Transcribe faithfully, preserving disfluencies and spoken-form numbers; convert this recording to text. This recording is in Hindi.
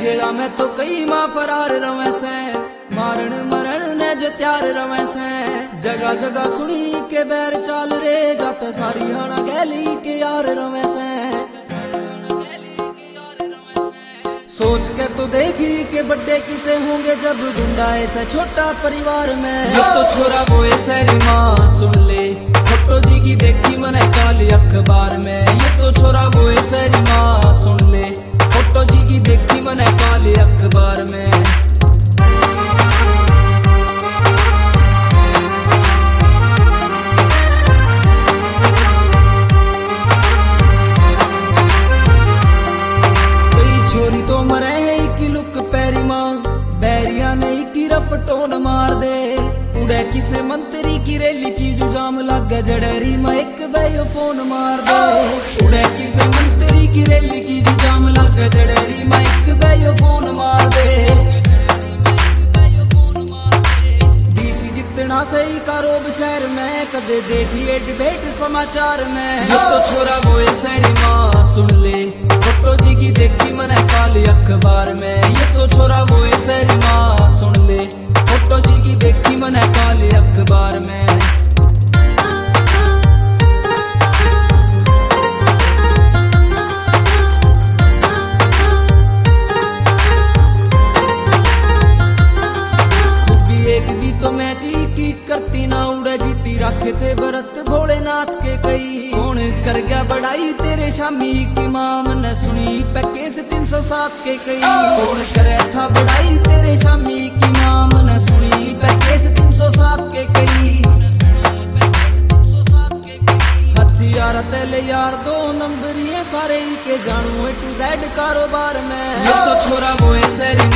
जेड़ा में तो कई माँ फरार रवे से, मारण मरण ने जो त्यार रवे से। जगह जगह सुनी के बैर चाल रे, जाते सारी हाना गैली के यार रवे से। सोच के तो देखी के बड्डे किसे होंगे जब गुंडा ऐसा छोटा परिवार में। ये तो छोरा वो ऐसी माँ सुन ले, फोटो जी की देखी मैंने काली अखबार में। ये तो छोरा वो ऐसी माँ सुन ले, फोटो जी की देखी मैंने काली अखबार में। छोरी तो मरे की लुक पैरी माँ, बैरिया नहीं की रफटोन मार दे। उड़े किसे मंत्री की रैली की जुजाम लग जड़ेरी में एक बेयो फोन मार दे। उड़े किसे मंत्री की रैली की जुजाम लग जड़ेरी में एक बेयो फोन मार दे। डीसी जितना सही कारोब शहर में, कदे देखिए डिबेट समाचार में। ये तो छोरा वो ऐसी माँ सुन ले, फोटो जी की देखी मैंने काली अखबार में। ये तो छोरा वो ऐसी माँ सुन ले, फोटो जी की देखी मैंने काली अखबार में। एक भी तो मैं जी की करती ना उड़े, जीती रखे थे भरत भोलेनाथ के कई। कौन कर गया बढ़ाई तेरे शामी की माँ, मैंने सुनी पैकेज तीन सौ सात के कई। कौन करे था बढ़ाई तेरे शामी की माँ, मैंने सुनी पैकेज तीन सौ सात के कई। हथियार तेले यार दो नंबर ये सारे के जानू ए टू जेड कारोबार में। ये तो छोरा वो ऐसी